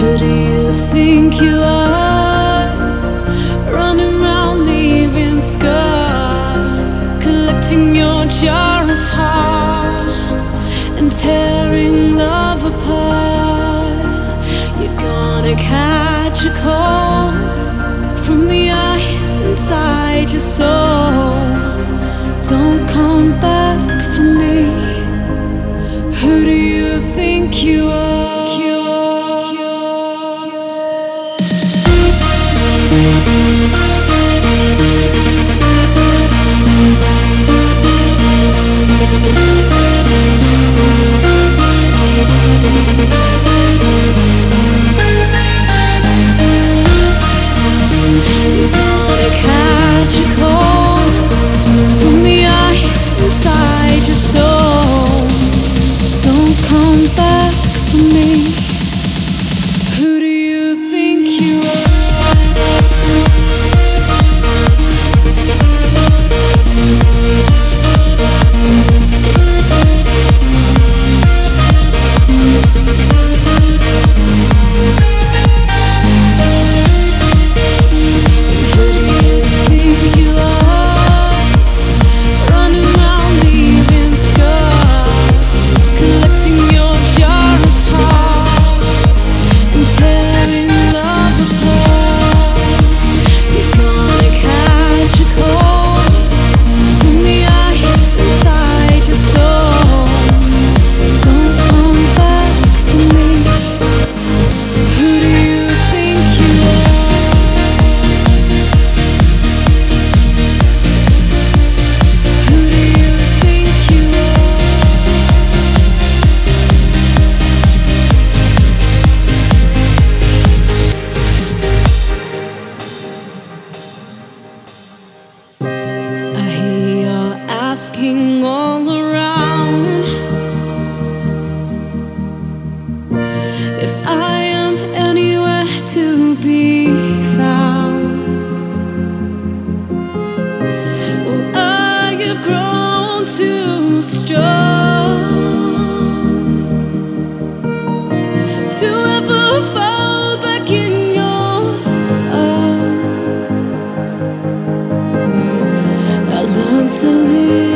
Who do you think you are? Running around leaving scars, collecting your jar of hearts and tearing love apart. You're gonna catch a cold from the ice inside your soul. Don't come back for me. Who do you think you are? You're gonna catch a cold from the ice inside your soul. Don't come back for me. Who do you think you are? Asking all around if I am anywhere to be found. Well, I have grown too strong to ever fall back in your arms. I learned to live